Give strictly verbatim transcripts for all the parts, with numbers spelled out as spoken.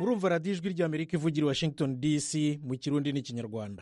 murumva radiyo ijwi ry'amerika ivugira i Washington D C mu kirundi n'ikinyarwanda.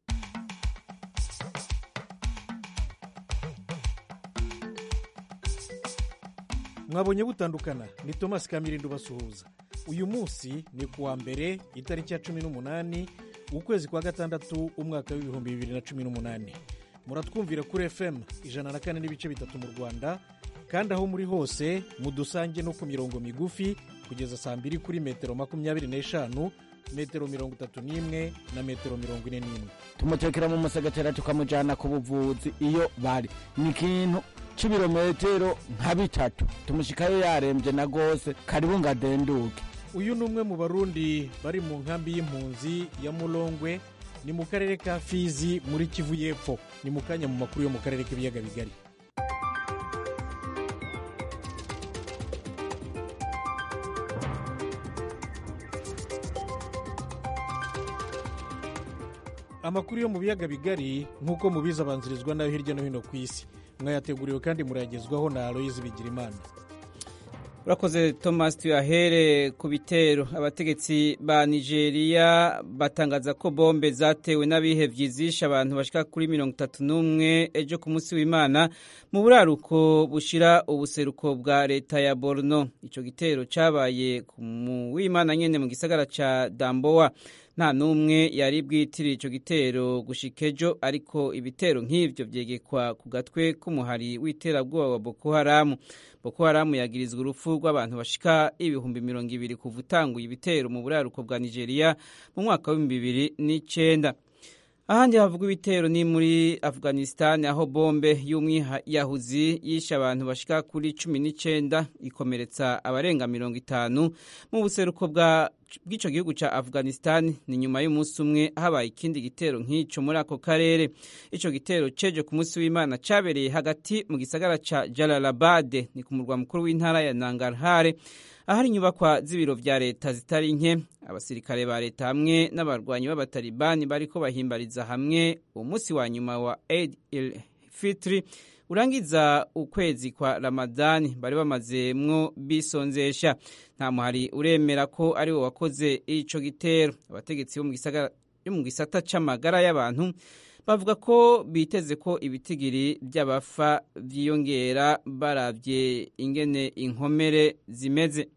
mwabonye butandukana ni Thomas Kamirindo basuhuza. Uyu munsi ni kuwa mbere itariki ya cumi n'umunani ukwezi kwa gatandatu umwaka w'ibihumbi bibiri na cumi n'umunani. Muratwumvira kuri F M ijana na kane n'ibice bitatu mu Rwanda, kandi aho muri hose mudusange no ku mirongo migufi kugeza saa mbiri kuri metero makumyabiri n'eshanu, metero mirongo itatu n'imwe na metero mirongo ine n'imwe. Tumutekera mu musegetera tukamujana ku buvuzi iyo bari ni kintu c'ibirometero nka bitatu, tumushikayo yarembye na gose karibu ngadenduke. Uyu numwe mu Barundi bari mu nkambi y'impunzi ya Mulongwe, ni mu karere ka Fizi muri Kivu y'Epfo. Ni mu kanya mu makuru yo mu karere k'ibiyaga bigari. Amakuru yo mu biyaga bigari nk'uko mubiza abanzirizwa nayo hirya no hino ku isi, mwayateguriwe kandi murayagezwaho na Aloyizi Bigirimana. Urakoze Thomas. Tuyahere ku bitero. Abategetsi ba Nigeria batangaza ko bombe zatewe n'abihevyi zisha abantu bashika kuri mirongo itatu n'umwe ejo ku munsi w'Imana mu buraruko bushira ubuseruko bwa leta ya Borno. Ico gitero cabaye ku w'Imana nyene mu gisagara ca Damboa. Nta numwe yari bwitiriye ico gitero gushikejo, ariko ibitero nk'ivyo vyegekwa ku gatwe k'umuhari w'iterabwoba wa Boko Haram. Boko Haram yagirizwa urupfu rw'abantu bashika ibihumbi mirongo ibiri kuva utanguye ibitero mu buraruko bwa Nigeria mu mwaka wa bibiri n'icenda. Ahandi havugwa ibitero ni muri Afghanistan, aho bombe y'umwiyahuzi yishe abantu bashika kuri cumi n'icenda ikomeretsa abarenga mirongo itanu mu buseruko bwa bw'ico gihugu ca Afghanistan. Ni nyuma y'umunsi umwe habaye ikindi gitero nk'ico muri ako karere. Ico gitero ceje ku munsi w'Imana cabereye hagati mu gisagara ca Jalalabad, ni ku murwa mukuru w'intara ya Nangarhar, ahari inyubakwa z'ibiro vya leta zitari nke. Abasirikare ba leta hamwe n'abarwanyi b'abatalibani bariko bahimbariza hamwe umunsi wa nyuma wa Eid el-Fitr urangiza ukwezi kwa Ramadani bari bamazemwo bisonzesha. Nta muhari uremera ko ari wo wakoze ico gitero. Abategetsi bo mu gisagara yo mu gisata c'amagara y'abantu bavuga ko biteze ko ibitigiri by'abafa vyiyongera baravye ingene inkomere zimeze.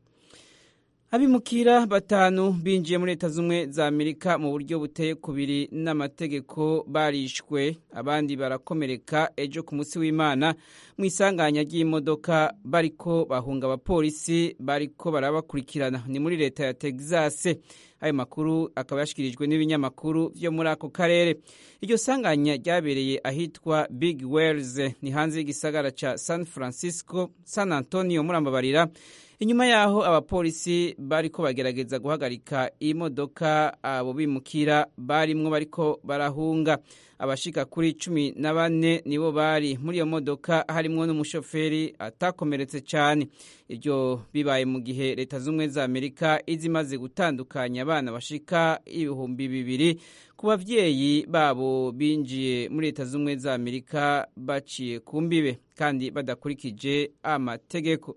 Abimukira batanu binjiye muri Leta Zumwe za Amerika mu buryo buteye kubiri n'amategeko barishwe, abandi barakomereka ejo ku munsi w'Imana mu isanganya ry'imodoka bariko bahunga abapolisi bariko barabakurikirana. Ni muri leta ya Texas. Ayo makuru akaba yashikirijwe n'ibinyamakuru vyo muri ako karere. Iryo sanganya ryabereye ahitwa Big Wells, ni hanze y'igisagara ca San Francisco, San Antonio murambabarira. Inyuma yaho abapolisi bariko bagerageza guhagarika imodoka abo bimukira barimwo bariko barahunga. Abashika kuri cumi na bane nibo bari muri iyo modoka, harimwo n'umushoferi atakomeretse cyane. Iryo bibaye mu gihe Leta Zumwe za Amerika izimaze gutandukanya abana bashika ibihumbi bibiri ku bavyeyi babo binjiye muri Leta Zumwe za Amerika baciye ku mbibe kandi badakurikije amategeko.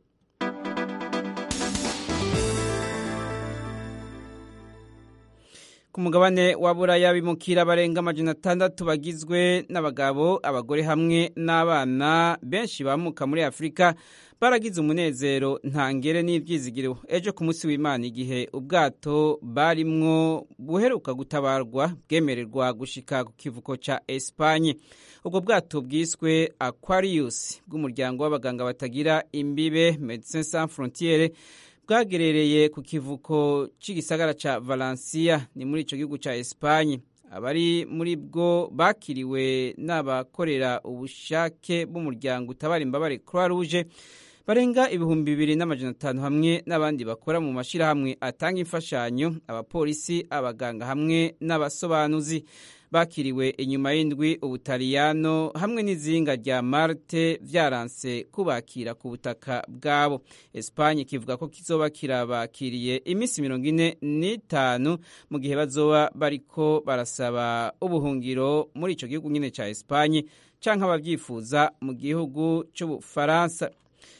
Ku mugabane wa Buraya bimukira barenga amajana atandatu bagizwe n'abagabo, abagore hamwe n'abana benshi bamuka muri Afrika baragize umunezero ntangere n'ivyizigiro ejo ku munsi w'Imana, igihe ubwato barimwo buheruka gutabarwa bwemererwa gushika ku kivuko ca Espagne. Ubwo bwato bwiswe Aquarius bw'umuryango w'abaganga batagira imbibe Médecins Sans Frontières bwagerereye ku kivuko c'igisagara ca Valencia, ni muri ico gihugu ca Espagne. Abari muri bwo bakiriwe n'abakorera ubushake b'umuryango utabara imbabare Croix Rouge barenga ibihumbi bibiri n'amajana atanu hamwe n'abandi bakora mu mashirahamwe atanga imfashanyo, abapolisi, abaganga hamwe n'abasobanuzi. Bakiriwe inyuma y'indwi Ubutaliyano hamwe n'izinga rya Marte vyaranse kubakira ku butaka bwabo. Espagne kivuga ko kizoba kirabakiriye imisi mirongo ine n'itanu mu gihe bazoba bariko barasaba ubuhungiro muri ico gihugu nyene ca Espagne canke abavyifuza mu gihugu c'Ubufaransa.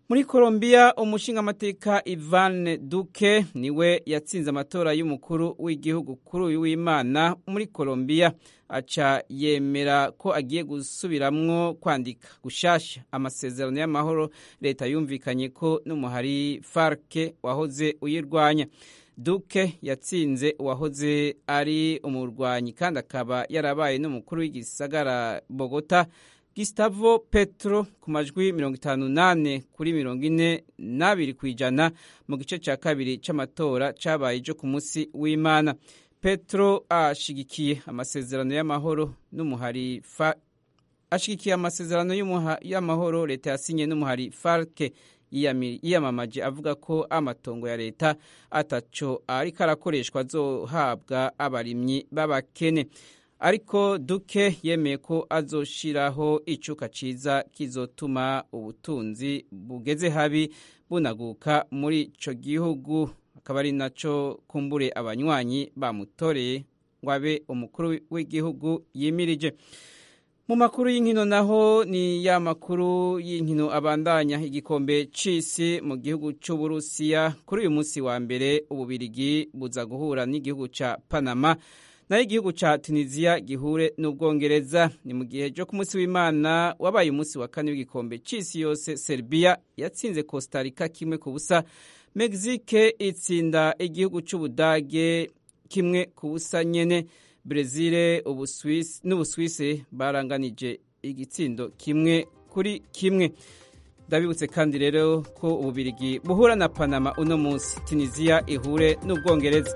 Muri Colombia umushingamateka Ivan Duque niwe yatsinze amatora y'umukuru w'igihugu kuri uyu w'Imana muri Colombia, aca yemera ko agiye gusubiramwo kwandika gushasha amasezerano y'amahoro leta yumvikanye ko n'umuhari FARC wahoze uyirwanya. Duque yatsinze uwahoze ari umurwanyi kandi akaba yarabaye n'umukuru w'igisagara Bogota Gustavo Petro ku majwi mirongo itanu nane kuri mirongo ine n'abiri kwijana mu gice cya kabiri c'amatora cabaye ejo ku munsi w'Imana. Petro ashigikiye amasezerano y'amahoro n'umuhari fa ashigikiye amasezerano y'amahoro leta yasinye n'umuhari FARC yiyamamaje avuga ko amatongo ya leta ataco ariko arakoreshwa azohabwa abarimyi b'abakene. Ariko Duque yemeye ko azoshiraho icuka ciza kizotuma ubutunzi bugeze habi bunaguka muri ico gihugu, akaba ari naco kumbure abanywanyi bamutoreye ngo abe umukuru w'igihugu yimirije. Mu makuru y'inkino naho ni ya makuru y'inkino abandanya. Igikombe c'isi mu gihugu c'Uburusiya kuri uyu munsi wa mbere Ububirigi buza guhura n'igihugu ca Panama, naho igihugu ca Tunisia gihure n'Ubwongereza. Ni mu gihe jo ku munsi w'Imana wabaye umunsi wa kane w'igikombe c'isi yose, Serbia yatsinze Costa Rica kimwe ku busa, Mexique itsinda igihugu c'Ubudage kimwe ku busa nyene, Brazil Ubuswisi n'Ubuswisi baranganije igitsindo kimwe kuri kimwe. Ndabibutse kandi rero ko Ububirigi buhura na Panama uno munsi, Tunisia ihure n'Ubwongereza.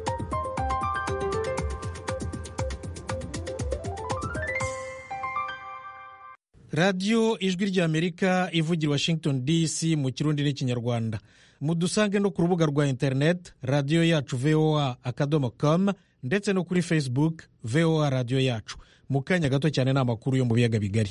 Radio Ijwi ry'Amerika ivugira Washington D C mu Kirundi n'Ikinyarwanda. Mudusange no ku rubuga rwa internet radio yacu v o a akadomo com ndetse no kuri Facebook V O A radio yacu. Mu kanya gato cyane n'amakuru yo mu biyaga bigari.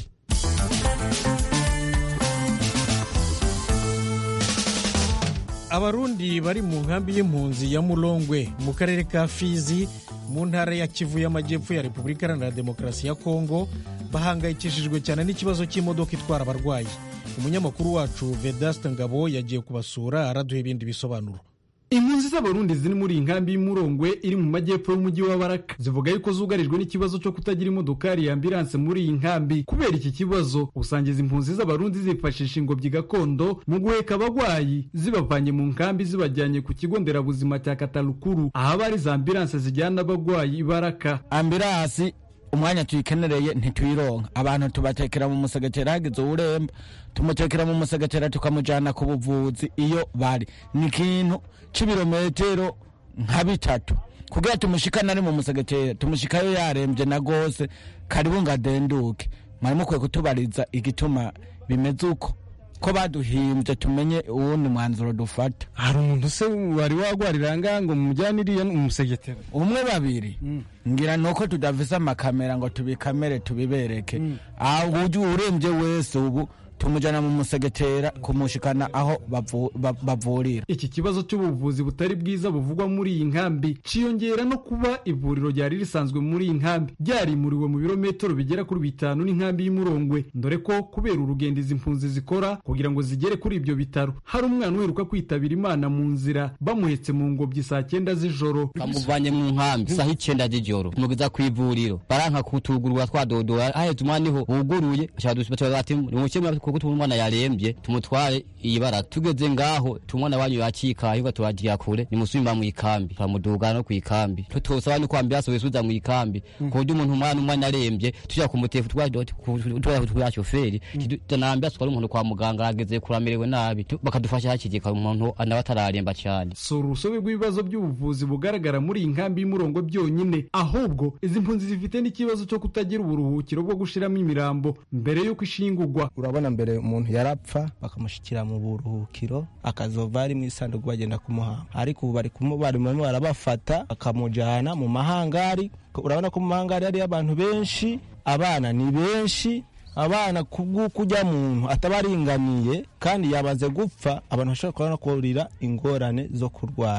Abarundi bari mu nkambi y'impunzi ya Mulongwe mu karere ka Fizi mu ntara ya Kivu y'Amajyepfo ya Repubulika Iharanira Demokarasi ya Kongo bahangayikishijwe cyane n'ikibazo cy'imodoka itwara abarwayi. Umunyamakuru wacu Vedaste Ngabo yagiye kubasura araduha ibindi bisobanuro. Impunzi z'Abarundi ziri muri inkambi y'Umurongwe iri mu majyepfo y'umujyi wa Baraka zivuga yuko zugarijwe n'ikibazo cyo kutagira imodokari ya ambulance muri iyi nkambi. Kubera iki kibazo usangiza impunzi z'Abarundi zifashisha ingobyi gakondo mu guheka abagwayi zibavanye mu nkambi zibajyanye ku kigo nderabuzima cya Katalukuru aho bari za ambulance zijyana abagwayi Baraka. Ambulance umwanya tuyikenereye ntituyironka, abantu tubatekera mu musegetera hagize uremba tumutekera mu musegetera tukamujana ku buvuzi iyo bari ni kintu c'ibirometero nka bitatu kugira tumushikana ari mu musegetera tumushikayo yarembye na gose karibu ngadenduke. Mwari mukwiye kutubariza igituma bimeze uko ko baduhimbye tumenye uwundi mwanzuro dufata. Hari umuntu se wari wagwarira ngango mujyaniriye umusegetera umwe babiri mm. ngira nuko tudavisa amakamera ngo tubikamere tubibereke mm. aho uje urembye wese ubu tumujana mu musegetera kumushikana aho bavurira. Iki kibazo cy'ubuvuzi butari bwiza buvugwa muri iyi nkambi ciyongera no kuba ivuriro ryari risanzwe muri iyi nkambi ryarimuriwe mu birometero bigera kuri bitanu n'inkambi y'Umurongwe, ndore ko kubera urugendo izi mpunzi zikora kugira ngo zigere kuri ibyo bitaro. Hari umwana uheruka kwitabira Imana mu nzira bamuhetse mu ngobyi saa cyenda z'ijoro, bamuvanye mu nkambi saa icyenda z'ijoro mugeza ku ivuriro baranka kutugurwa twadodora ahetse umwana niho buguruye cyadusubira bati mu kuko tumwana yarembye tumutware iyibara tugeze ngaho tumwana wanyu yakika yuko tubagiye kure ni musumba mu ikambi turamuduga no ku ikambi tutosaba no kwambia so wesuza mu ikambi ko undi umuntu umwana umwana arembye tujya kumutefu twadoti tujya kutwa shoferi tunambia twari umuntu kwa muganga ageze kuramerewe nabi bakadufasha hakigeka umuntu anabatararemba cyane. So urusobe rw'ibibazo by'ubuvuzi bugaragara muri inkambi y'Umurongwe byonyine, ahubwo izi mpunzi zifite n'ikibazo cyo kutagira uburuhukiro bwo gushiramo imirambo mbere yuko ishingurwa. Urabona mbere umuntu yarapfa bakamushikira mu buruhukiro akazova ari mu isanduku bagenda kumuhamba, ariko ubu bari kumubari mu barabafata akamujana mu mahangari. Urabona ko mu mahangari ari abantu benshi, abana ni benshi, abana kubw'ukujya muntu atabaringaniye kandi yabaze gupfa abantu bashobora kubona kurira ingorane zo kurwara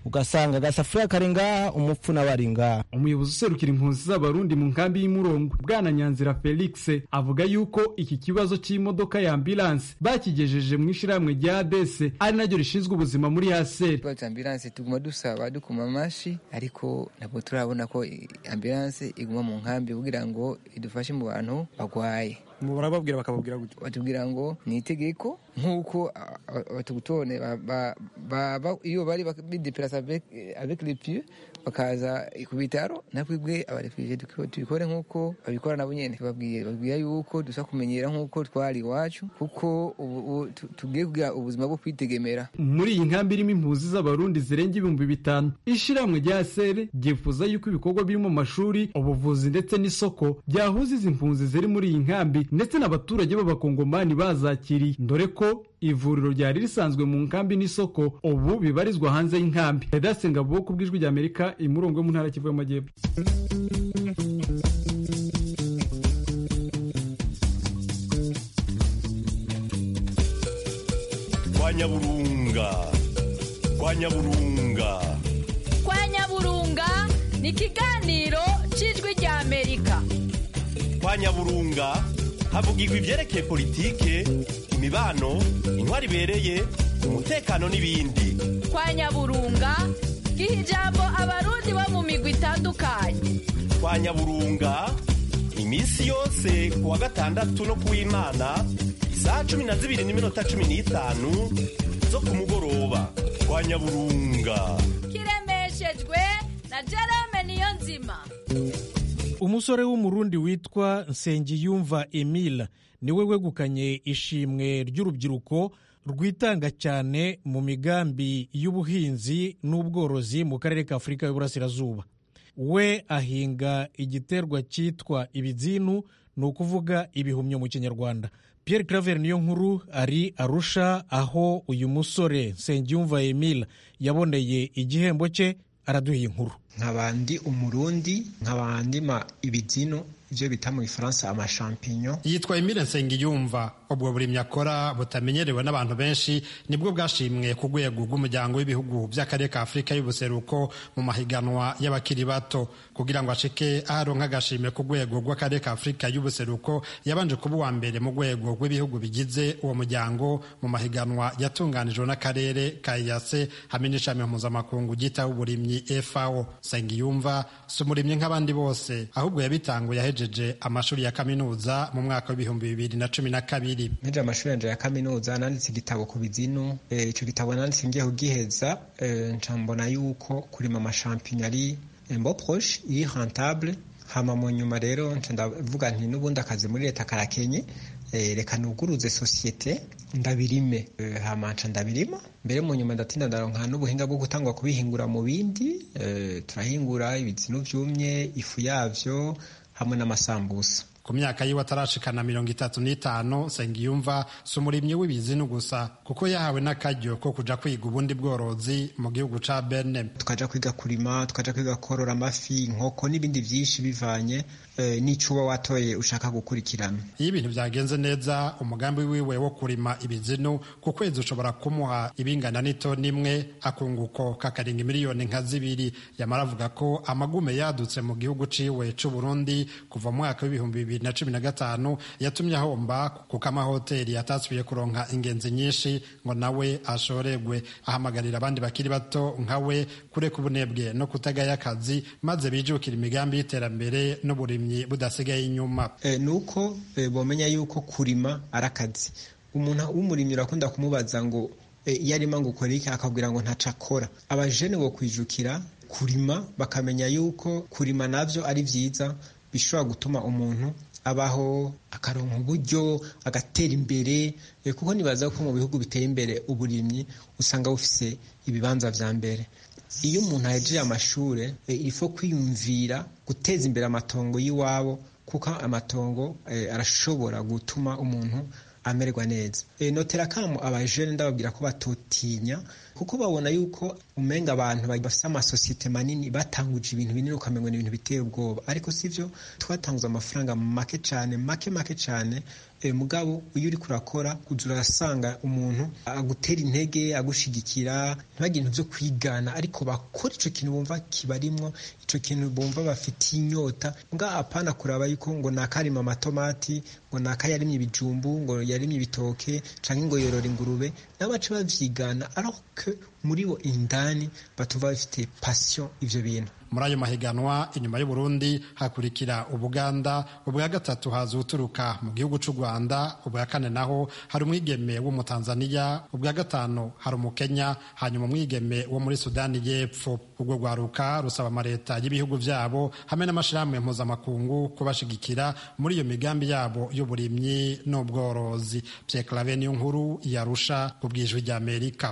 ugasanga agasafuriya kari ngaha umupfu nawe ari ngaha. Umuyobozi userukira impunzi z'abarundi mu nkambi y'Imurongwe Bwana Nyanzira Felix avuga yuko iki kibazo cy'imodoka ya ambulance bakigejeje mu ishiramwe rya A D S ari naryo rishinzwe ubuzima muri H C R. Kwa ambulance tuguma dusaba dukuma amashi ariko ntabwo turabona ko ambulance iguma mu nkambi kugira ngo idufashe mu bantu bagwaye. Murababwira bakababwira gute? Batubwira ngo ni itegeko nkuko batugutone iyo bari bideplace avec avec les pieux bakaza ku bitaro nakwibwe abarefugee tubikore nkuko babikora nabo nyene. Babwiye babwiye yuko dusa kumenyera nkuko twari iwacu kuko tugiye kugira ubuzima bwo kwitegemera. Muri iyi nkambi irimo impunzi z'abarundi zirenga ibihumbi bitanu ishiramwe rya H C R ryifuza yuko ibikorwa birimo amashuri, ubuvuzi ndetse n'isoko byahuza izi impunzi ziri muri iyi nkambi ndetse n'abaturage b'abakongomani bazakiriye, ndore ko ivuriro ryari risanzwe mu nkambi n'isoko ubu bibarizwa hanze y'inkambi. Edase Ngabo ku bw'ijwi rya Amerika Imurongwe mu ntara Kivu y'Amajyepfo. Kwa Nyaburunga kwa Nyaburunga kwa Nyaburunga ni ikiganiro cy'ijwi rya Amerika. Kwa Nyaburunga havugirwa ivyerekeye politike, imibano, intwari ibereye, umutekano n'ibindi. Kwa Nyaburunga giha ijambo abarundi bo mu migwi itandukanye. Kwa Nyaburunga imisi yose kuwa gatandatu no kuw'Imana isaha cumi na zibiri n'iminota cumi n'itanu zo ku mugoroba. Kwa Nyaburunga kiremeshejwe na Jerome Niyonzima. Umusore w'umurundi witwa Nsengiyumva Emile niwe wegukanye ishimwe ry'urubyiruko rwitanga cyane mu migambi y'ubuhinzi n'ubworozi mu karere ka Afurika y'Uburasirazuba. We ahinga igiterwa cyitwa ibizinu, ni ukuvuga ibihumyo mu Kinyarwanda. Pierre Claver niyo nkuru ari Arusha aho uyu musore Nsengiyumva Emile yaboneye igihembo cye, araduha inkuru. Nkabandi umurundi nkabandi ma ibizino ivyo bita mu Gifaransa ama champignon. Yitwa Emile Nsengiyumva. Ubwo burimyi akora butamenyerewe n'abantu benshi nibwo bwashimwe ku rwego rw'umuryango w'ibihugu by'akarere ka Afurika y'Ubuseruko mu mahiganwa y'abakiri bato. Kugira ngo ashike aharonka agashimwe ku rwego rw'akarere ka Afurika y'Ubuseruko yabanje kuba uwa mbere mu rwego rw'ibihugu bigize uwo muryango mu mahiganwa yatunganijwe n'akarere ka E A C hamwe n'ishami mpuzamakungu ryitaho uburimyi F A O. Nsengiyumva si umurimyi nk'abandi bose, ahubwo yabitanguye yahejeje amashuri ya kaminuza mu mwaka w'ibihumbi bibiri na cumi na kabiri. Nheje amashuri yanje ya kaminuza nanditse igitabo ku bizinu. Ico gitabo nanditse ngiye kugiheza ncambona yuko kurima amashampinyo ari mbo proche iri rentable. Hama mu nyuma rero nca ndavuga nti n'ubundi akazi muri leta karakenye, reka nuguruze societe ndabirime. Hama nca ndabirima mbere mu nyuma ndatinda ndaronka n'ubuhinga bwo gutangwa kubihingura mu bindi. Turahingura ibizinu vyumye, ifu yavyo hamwe n'amasambusa. Ku myaka yiwe atarashikana mirongo itatu n'itanu Nsengiyumva si umurimyi w'ibizinu gusa kuko yahawe n'akaryo ko kuja kwiga ubundi bworozi mu gihugu ca Benin. Tukaja kwiga kurima, tukaja kwiga korora amafi, inkoko n'ibindi vyinshi bivanye e, n'icuba watoye ushaka gukurikirana. Iyo ibintu vyagenze neza umugambi wiwe wo kurima ibizinu ku kwezi ushobora kumuha ibingana n'itoni imwe, akunguko kakaringa miliyoni nka zibiri. Yamara avuga ko amagume yadutse mu gihugu ciwe c'u Burundi kuva mu mwaka w'ibihumbi bibiri na cumi na gatanu yatumye ahomba kuko amahoteli yatasubiye kuronka ingenzi nyinshi ngo nawe ashoregwe. Ahamagarira abandi bakiri bato nkawe kureka ubunebwe no kutagaya akazi maze bijukira imigambi y'iterambere n'uburimyi budasigaye inyuma. E, nuko e, bomenya yuko kurima arakazi. Umuntu w'umurimyi urakunda kumubaza ngo e, iyo arima ngo ukora iki, akabwira ngo ntaca akora. Abajene bo kwijukira kurima bakamenya yuko kurima navyo ari vyiza bishobora gutuma umuntu abaho akaronka uburyo agatera imbere, kuko nibaza ko mu bihugu biteye imbere uburimyi usanga bufise ibibanza vya mbere. Iyo umuntu ahejeje amashure ilifo kwiyumvira guteza imbere amatongo y'iwabo kuko amatongo e, arashobora gutuma umuntu amererwa neza. E, notera kamo abajene ndababwira ko batotinya kuko babona yuko umenga abantu bafite amasosiyete manini batanguje ibintu binini ukamengo ni ibintu biteye ubwoba, ariko sivyo. Twatanguza amafaranga make cyane make make cyane e, mugabo iyo uri kurakora kuzura urasanga umuntu agutera intege agushigikira ntibagire ibintu byo kwigana ariko bakora ico kintu bumva kibarimwo ico kintu bumva bafitiye inyota mbwa apana kuraba yuko ngo nakarima amatomati ngo nakayarimye ibijumbu ngo yarimye ibitoke canke ngo yorora ingurube n'abaca bavyigana alors que muri bo indani batuva bafite passion ivyo bintu. Muri ayo mahiganwa inyuma y'u Burundi hakurikira Ubuganda, ubwa gatatu haza uturuka mu gihugu c'u Rwanda, ubwa kane naho hari umwigeme wo mu Tanzania, ubwa gatanu hari umukenya, hanyuma umwigeme wo muri Sudani y'Epfo. Ubwo rwaruka rusaba amareta y'ibihugu vyabo hamwe n'amashirahamwe mpuzamakungu kubashigikira muri iyo migambi yabo y'uburimyi n'ubworozi. Pierre Claver niyo nkuru yarusha ku bw'ijwi rya Amerika.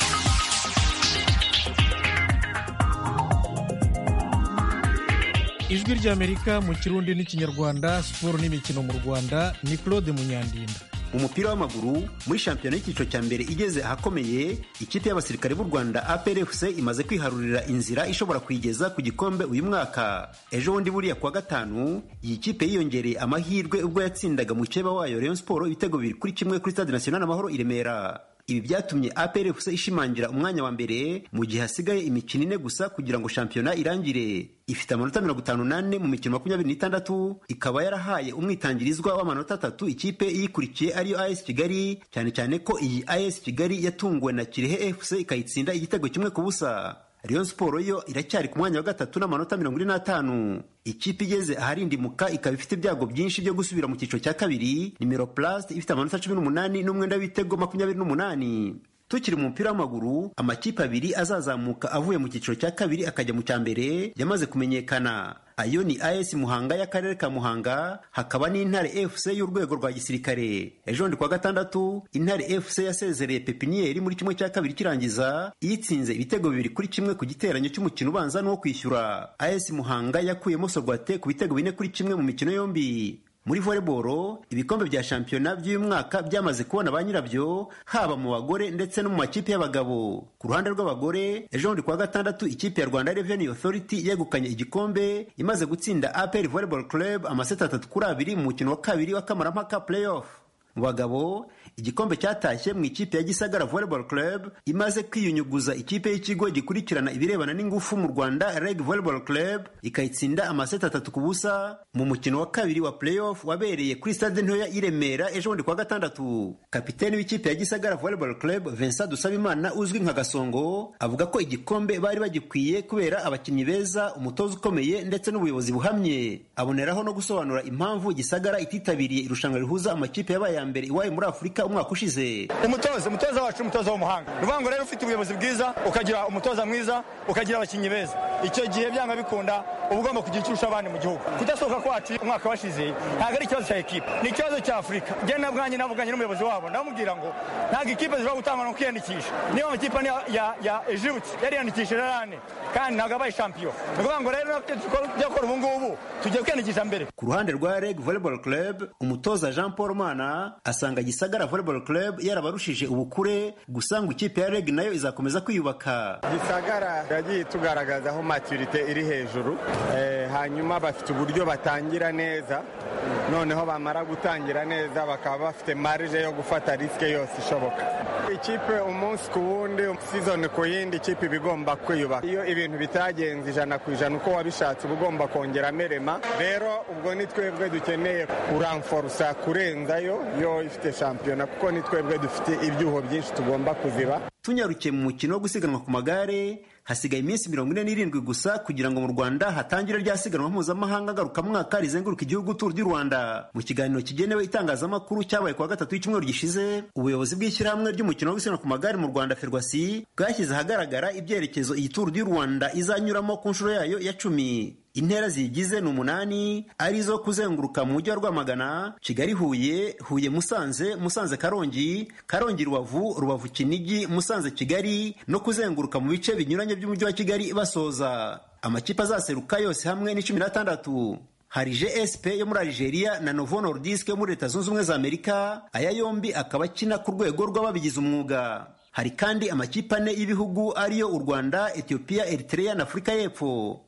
Ijwi rya Amerika mu Kirundi n'ikinyarwanda. Siporo n'imikino mu Rwanda ni Claude Munyandinda. Umupira w'amaguru muri shampiyona y'icyiciro cya mbere igeze ahakomeye, ikipe y'abasirikare b'u Rwanda A P R F C imaze kwiharurira inzira ishobora kuyigeza ku gikombe uyu mwaka. Ejo bundi buriya kuwa gatanu iyi kipe yiyongereye amahirwe ubwo yatsindaga mu ceba wayo Rayon Sport ibitego bibiri kuri kimwe kuri Stade National Amahoro i Remera. Ibi byatumye A P R F C ishimangira umwanya wa mbere mu gihe hasigaye imikino ine gusa kugira ngo shampiyona irangire. Ifite amanota mirongo itanu n'ane mu mikino makumyabiri n'itandatu, ikaba yarahaye umwitangirizwa w'amanota atatu ikipe iyikurikiye ariyo A S Kigali, cyane cyane ko iyi A S Kigali yatunguwe na Kirehe F C ikayitsinda igitego kimwe ku busa. Rayon Sport yo iracyari ku mwanya wa gatatu n'amanota mirongo ine n'atanu. Ikipe igeze aharindimuka ikaba ifite ibyago byinshi byo gusubira mu cyiciro cya kabiri, nimero Plast ifite amanota cumi n'umunani n'umwenda w'ibitego makumyabiri n'umunani. Tukiri mu mupira w'amaguru, amakipe abiri azazamuka avuye mu cyiciro cya kabiri akajya mu cya mbere yamaze kumenyekana. Ayo ni A S Muhanga y'akarere ka Muhanga, hakaba n'Intare F C y'urwego rwa gisirikare. Ejo ndi kwa gatandatu Intare F C yasezereye Pepinieri muri kimwe cya kabiri kirangiza, iyitsinze ibitego bibiri kuri kimwe ku giteranyo cy'umukino ubanza n'uwo kwishyura. A S Muhanga yakuyemo Sorwate ku bitego bine kuri kimwe mu mikino yombi. Muri volleyball, ibikombe bya shampiyona by'uyu mwaka byamaze kubona ba nyirabyo, haba mu bagore ndetse no mu makipe y'abagabo. Ku ruhande rw'abagore, ejo ndi kwa gatandatu ikipe ya Rwanda Revenue Authority yegukanye igikombe imaze gutsinda A P R Volleyball Club amaseti atatu kuri abiri mu mukino wa kabiri wa kamarampaka playoff. Mu bagabo, igikombe cyatashye mu ikipe ya Gisagara Volleyball Club imaze kwiyunyuguza ikipe y'ikigo gikurikirana ibirebana n'ingufu mu Rwanda Reg Volleyball Club ikayitsinda amaseti atatu ku busa mu mukino wa kabiri wa playoff wabereye kuri stade ntoya i Remera ejo bundi kwa gatandatu. Kapiteni w'ikipe ya Gisagara Volleyball Club Vincent Dusabimana uzwi nka Gasongo avuga ko igikombe bari bagikwiye kubera abakinnyi beza, umutoza ukomeye ndetse n'ubuyobozi buhamye. Aboneraho no gusobanura impamvu Gisagara ititabiriye irushanwa rihuza amakipe y'abaya mbere iwaye muri Afurika umwaka ushize. Umutoza umutoza wacu umutoza w'umuhanga. Ruvango rero ufite ubuyobozi bwiza, ukagira umutoza mwiza, ukagira abakinnyi beza. Icyo gihe byanga bikunda uba ugomba kugira icyo urusha abandi mu gihugu. Kudasohoka kwacu umwaka washize ntabwo ari ikibazo cya ekipe, ni ikibazo cya Afurika. Njye nabwanye navuganye n'umuyobozi wabo ndamubwira ngo ntabwo ikipe zishobora gutanga no kwiyandikisha. Niyo amakipe ya ya Egypt yari yandikishije rane kandi ntabwo abaye champion. Ruvango rero byakora ubu ngubu tugiye kwiyandikisha mbere. Ku ruhande rwa Reg Volleyball Club, umutoza Jean Paul Mana asanga Gisagara Volleyball Club yarabarushije ubukure, gusanga ikipe ya Reg nayo izakomeza kwiyubaka. Gisagara yagiye tugaragaza aho maturite iri hejuru, eh, hanyuma bafite uburyo batangira neza, noneho bamara gutangira neza bakaba bafite marge yo gufata riske yose ishoboka. Ikipe umunsi ku wundi, season ku yindi, ikipe bigomba kwiyubaka. Iyo ibintu bitagenze ijana ku ijana uko wabishatse ugomba kongera merema. Rero ubwo ni twebwe dukeneye kuranforsa kurenzayo yo ifite shampiyona, kuko ni twebwe dufite ibyuho byinshi tugomba kuziba. Tunyarukiye mu mukino wo gusiganwa ku magare, hasigaye iminsi mirongo ine n'irindwi gusa kugira ngo mu Rwanda hatangire rya siganwa mpuzamahanga ngarukamwaka rizenguruka igihugu Tour du Rwanda. Mu kiganiro kigenewe itangazamakuru cyabaye kuwa gatatu w'icyumweru gishize, ubuyobozi bw'ishyirahamwe ry'umukino wo gusiganwa ku magare mu Rwanda Ferwasi bwashyize ahagaragara ibyerekezo iyi Tour du Rwanda izanyuramo ku nshuro yayo ya cumi. Intera zigize ni umunani, arizo kuzenguruka mu mujyi wa Rwamagana, Kigali Huye, Huye Musanze, Musanze Karongi, Karongi Rubavu, Rubavu Kinigi, Musanze Kigali, no kuzenguruka mu bice binyuranye by'umujyi wa Kigali basoza. Amakipe azaseruka yose hamwe ni cumi n'atandatu. Hari G S P yo muri Algeria na Novo Nordisk yo muri Leta Zunze Ubumwe za Amerika, aya yombi akaba akina ku rwego rw'ababigize umwuga. Hari kandi amakipe ane y'ibihugu ariyo u Rwanda, Ethiopia, Eritrea na Afurika y'Epfo.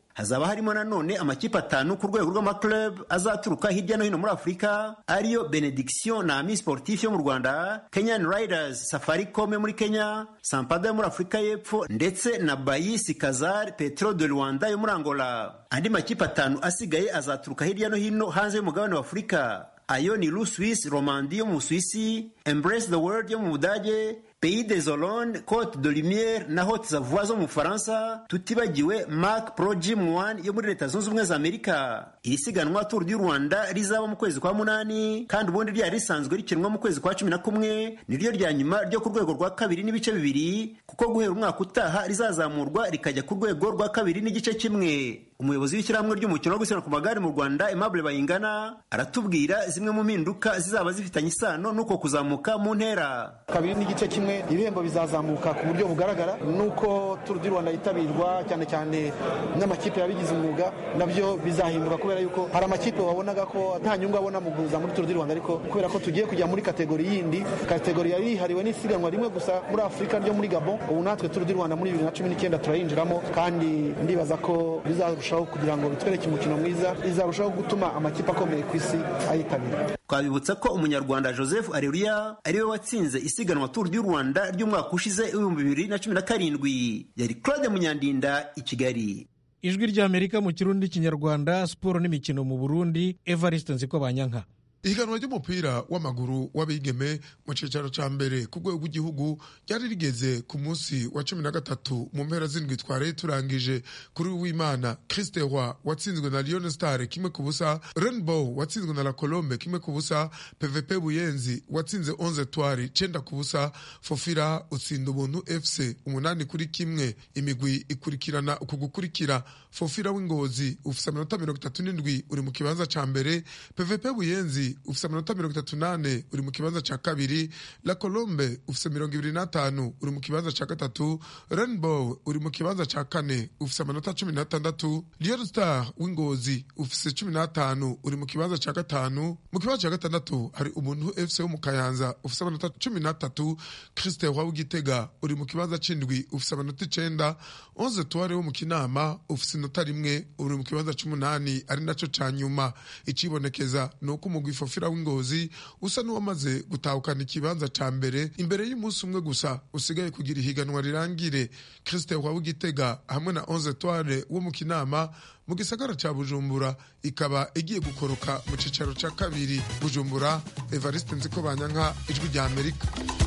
hazaba harimo nanone amakipe atanu ku rwego rw'amaclub azaturuka hirya no hino muri Afurika ariyo Benediction na Ami Sportif yo mu Rwanda, Kenyan Riders Safaricom yo muri Kenya, Sampada yo muri Afurika y'Epfo ndetse na Bayisi Kazar Petro de Luanda yo muri Angola. Andi makipe atanu asigaye azaturuka hirya no hino hanze y'umugabane wa Afurika. Ayo ni Lu Suisse Romandie yo mu Suisse, Embrace the World yo mu Budage, Pays des Olondes, Côte de Lumière na Haute Savoie zo mu Faransa, tutibagiwe Mark Pro Gym One yo muri Leta Zunze Ubumwe za Amerika. Iri siganwa Tour du Rwanda rizaba mu kwezi kwa munani kandi ubundi ryari risanzwe rikinwa mu kwezi kwa cumi na kumwe, niryo rya nyuma ryo ku rwego rwa kabiri n'ibice bibiri, kuko guhera umwaka utaha rizazamurwa rikajya ku rwego rwa kabiri n'igice kimwe. Umuyobozi w'ishyirahamwe ry'umukino wo gusiganwa ku magare mu Rwanda Aimable Bayingana aratubwira zimwe mu mpinduka zizaba zifitanye isano n'uko kuzamuka mu ntera. Kabiri n'igice kimwe ibihembo bizazamuka ku buryo bugaragara, nuko Tour du Rwanda yitabirwa cyane cyane n'amakipe yabigize umwuga nabyo bizahinduka, kubera yuko hari amakipe wabonaga ko nta nyungu abona mu kuza muri Tour du Rwanda, ariko kubera ko tugiye kujya muri kategori yindi, kategori yari yihariwe n'isiganwa rimwe gusa muri Afurika ryo muri Gabon, ubu natwe Tour du Rwanda muri bibiri na cumi n'icyenda turayinjiramo, kandi ndibaza ko bizarushaho kugira ngo bitwereke umukino mwiza, bizarushaho gutuma amakipe akomeye ku isi ayitabira. Twabibutsa ko umunyarwanda Joseph Areruya ariwe watsinze isiganwa Tour du Rwanda ry'umwaka ushize ibihumbi bibiri na cumi na karindwi. Yari Claude Munyandinda i Kigali. Ijwi ry'Amerika mu Kirundi Kinyarwanda, siporo n'imikino mu Burundi, Evariste Nzikobanyanka. Ihiganwa ry'umupira w'amaguru w'abigeme mu cicaro ca mbere ku rwego rw'igihugu ryari rigeze ku munsi wa cumi na gatatu mu mpera z'indwi twari turangije. Kuri w'Imana Christe Roy watsinzwe na Lyon Star kimwe ku busa, Rainbow watsinzwe na La Colombe kimwe ku busa, P V P Buyenzi watsinze onze Etoile cenda ku busa, Fofira utsinda Ubuntu F C umunani kuri kimwe. Imigwi ikurikirana uku gukurikira: Fofira w'Ingozi ufise amanota mirongo itatu n'indwi uri mu kibanza ca mbere, P V P Buyenzi ufise amanota mirongo itatu nane uri mu kibanza ca kabiri, La Colombe ufise mirongo ibiri n'atanu uri mu kibanza ca gatatu, Rainbow uri mu kibanza ca kane ufise amanota cumi n'atandatu, Lyon Star w'Ingozi ufise cumi n'atanu uri mu kibanza ca gatanu. Mu kibanza ca gatandatu hari Ubuntu F C wo mu Kayanza ufise amanota cumi n'atatu, Christe Roy w'Igitega uri mu kibanza c'indwi ufise amanota icenda, onze Etoile wo mu Kinama ufise inota rimwe uri mu kibanza c'umunani ari naco ca nyuma. Icibonekeza nuko umugwi Fofira w'Ingozi usa n'uwamaze gutahukana ikibanza ca mbere imbere y'umunsi umwe gusa usigaye kugira ihiganwa rirangire. Christe Roy w'Igitega hamwe na onze Etoile wo mu Kinama mu gisagara ca Bujumbura ikaba igiye gukoroka mu cicaro ca kabiri. Bujumbura, Evariste Nzikobanyanka, Ijwi rya Amerika.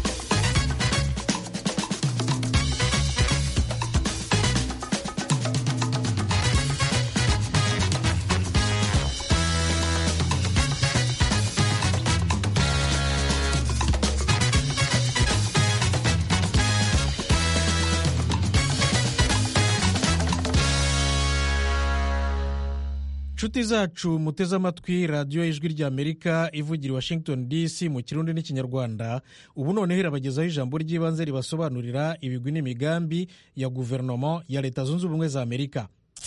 Inshuti zacu muteze amatwi radiyo y'Ijwi ry'Amerika ivugira i Washington D C mu Kirundi n'Ikinyarwanda. Ubu noneho irabagezaho ijambo ry'ibanze ribasobanurira ibigwi n'imigambi ya guverinoma ya Leta Zunze Ubumwe za Amerika.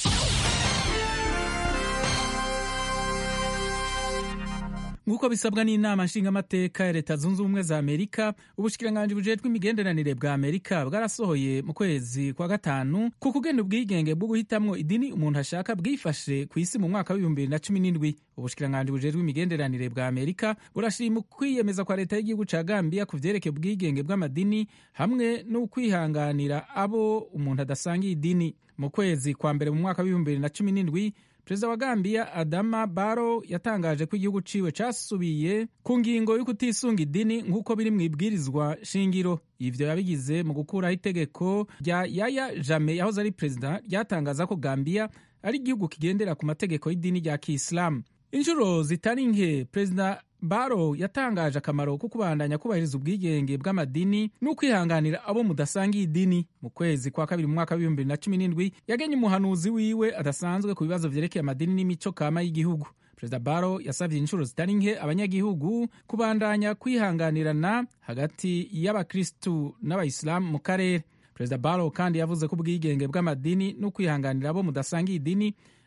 Nk'uko bisabwa n'inama nshingamateka ya Leta Zunze Ubumwe za Amerika, ubushikiranganji bujejwe imigenderanire bwa Amerika bwarasohoye mu kwezi kwa gatanu ku kugena ubwigenge bwo guhitamwo idini umuntu ashaka bwifashe ku isi mu mwaka w'ibihumbi bibiri na cumi n'indwi. Ubushikiranganji bujejwe imigenderanire bwa Amerika burashima kwiyemeza kwa leta y'igihugu ca Gambia ku vyerekeye ubwigenge bw'amadini hamwe no kwihanganira abo umuntu adasangiye idini. Mu kwezi kwa mbere mu mwaka w'ibihumbi bibiri na cumi n'indwi, Perezida wa Gambia Adama Barrow yatangaje ko igihugu ciwe casubiye ku ngingo yo kutisunga idini nk'uko biri mu ibwirizwa shingiro. Ivyo yabigize mu gukuraho itegeko rya Yaya Jammeh yahoze ari perezida ryatangaza ko Gambia ari igihugu kigendera ku mategeko y'idini rya Kiislamu. Inshuro zitari nke Perezida Barrow yatangaje akamaro ko kubandanya kubahiriza ubwigenge bw'amadini no kwihanganira abo mudasangiye idini. Mu kwezi kwa kabiri mu mwaka w'ibihumbi bibiri na cumi n'indwi yagenye umuhanuzi wiwe adasanzwe ku bibazo vyerekeye amadini n'imico kama y'igihugu. Perezida Barrow yasavye inshuro zitari nke abanyagihugu kubandanya kwihanganirana hagati y'abakristu n'abayisilamu mu karere. Perezida Barrow kandi yavuze ko ubwigenge bw'amadini no kwihanganira abo mudasangiye idini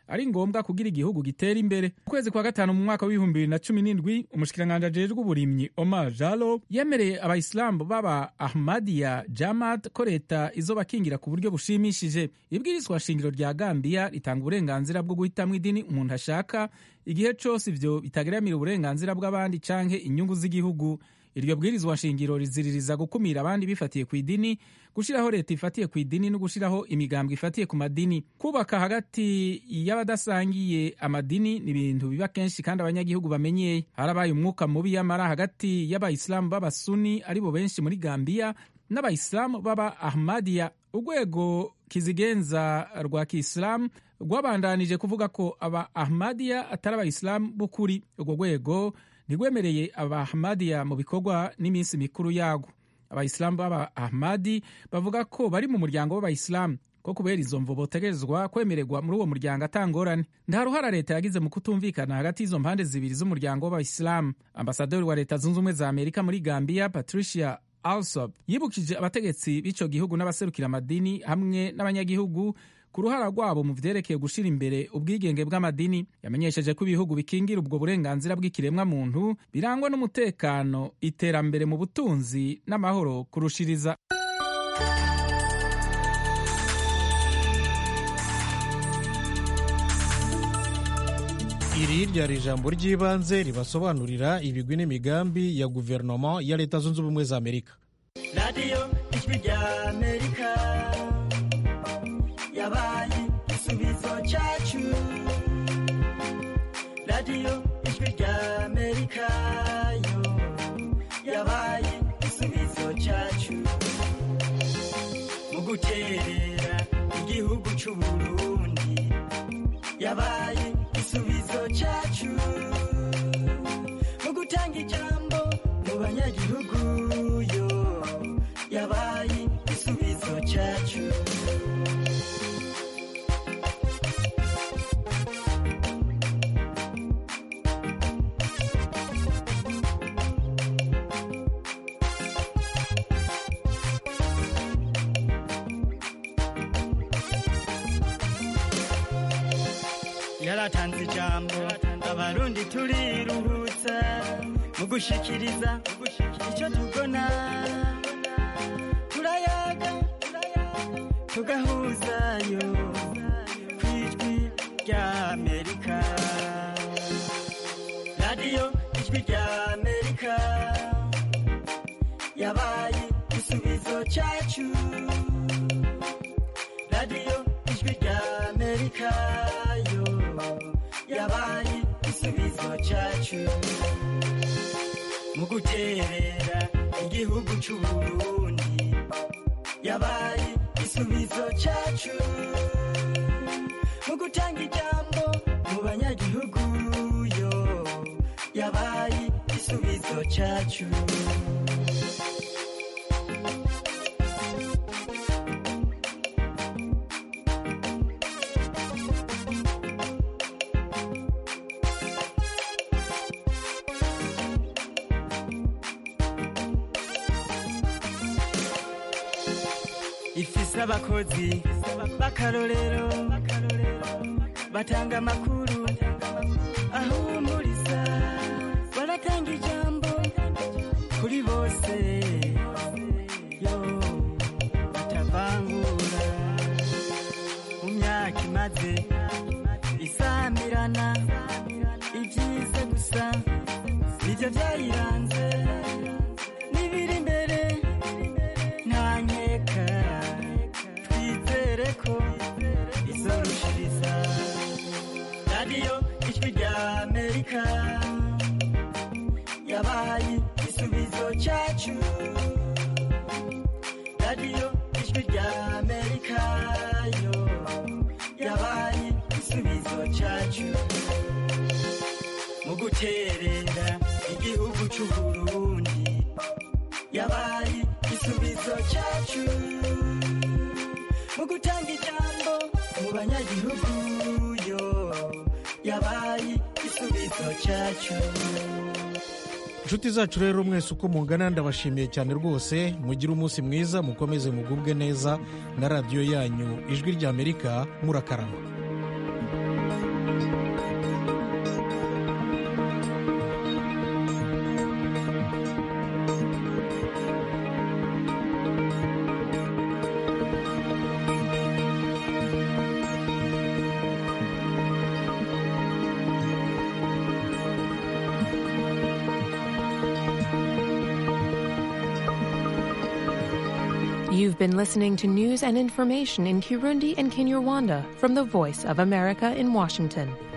ari ngombwa kugira igihugu gitera imbere. Mu kwezi kwa gatanu mu mwaka w'ibihumbi bibiri na cumi n'indwi umushikiranganji ajejwe uburimyi Omar Jalo yemereye abayisilamu baba Ahmadiyya Jamaat ko leta izobakingira ku buryo bushimishije. Ibwirizwa shingiro rya Gambia ritanga uburenganzira bwo guhitamwo idini umuntu ashaka igihe cose ivyo bitageramira uburenganzira bw'abandi canke inyungu z'igihugu. Iryo bwirizwa shingiro riziririza gukumira abandi bifatiye ku idini, gushiraho leta ifatiye ku idini no gushiraho imigambwe ifatiye ku madini. Kubaka hagati y'abadasangiye amadini ni ibintu biba kenshi kandi abanyagihugu bamenyeye. Harabaye umwuka mubi y'amara hagati y'abayisilamu b'abasuni aribo benshi muri Gambia n'abayisilamu b'aba Ahmadiyya. Urwego kizigenza rwa Kiislamu rwabandanije kuvuga ko aba Ahmadiyya atari abayisilamu b'ukuri. Urwo rwego ntigwemereye aba Ahmadiyya mu bikorwa n'iminsi mikuru yago. Abayisilamu b'aba Ahmadi bavuga ko bari mu muryango w'abayisilamu, ko kubera izo mvo botegerezwa kwemererwa muri uwo muryango atangorane. Nta ruhara leta yagize mu kutumvikana hagati y'izo mpande zibiri z'umuryango w'abayisilamu. Ambasaderi wa Leta Zunze Ubumwe za Amerika muri Gambia Patricia Alsop yibukije abategetsi b'ico gihugu n'abaserukira amadini hamwe n'abanyagihugu ku ruhara rwabo mu vyerekeye gushira imbere ubwigenge bw'amadini. Yamenyesheje ko ibihugu bikingira ubwo burenganzira bw'ikiremwa muntu birangwa n'umutekano, iterambere mu butunzi n'amahoro kurushiriza. Iri ryari ijambo ry'ibanze ribasobanurira ibigwi n'imigambi ya guverinoma ya Leta Zunze Ubumwe za Amerika. Radio Ijwi rya Amerika yabaye igisubizo cyacu. Radio Ijwi rya Amerika yo yabaye igisubizo cyacu mu guterera igihugu cy'u Burundi. Yabaye igisubizo cyacu mu gutanga ijambo mu banyagihugu yo yabaye igisubizo cyacu. Yaratanze ijambo abarundi turiruhutsa mu gushikiriza icyo tubona. Turayaga tugahuzayo ku Ijwi rya Amerika. Radio Ijwi rya Amerika yabaye igisubizo cyacu. Radio Ijwi rya Amerika yo yabaye igisubizo cyacu mu guterera igihugu cy'u Burundi. Yabaye igisubizo cyacu mu gutanga ijambo mu banyagihugu yo yabaye igisubizo cyacu. Ifise abakozi b'akarorero batanga amakuru ahumuriza, baratanga ijambo kuri bose yo batavangura. Mu myaka imaze isamirana ibyiza gusa nibyo byayiranze, n'ibiri imbere nta nkeka ko izorushiriza. Radio Ijwi rya Amerika yabaye igisubizo cyacu. Radio Ijwi rya Amerika yo yabaye igisubizo cyacu mu guterera igihugu cy'u Burundi. Yabaye igisubizo cyacu mu gutanga ijambo mu banyagihugu yo yabaye igisubizo cyacu. Inshuti zacu rero mwese uko mungana ndabashimiye cyane rwose. Mugire umunsi mwiza, mukomeze mugubwe neza na radiyo yanyu Ijwi rya Amerika. Murakarama. You've been listening to news and information in Kirundi and Kinyarwanda from the Voice of America in Washington.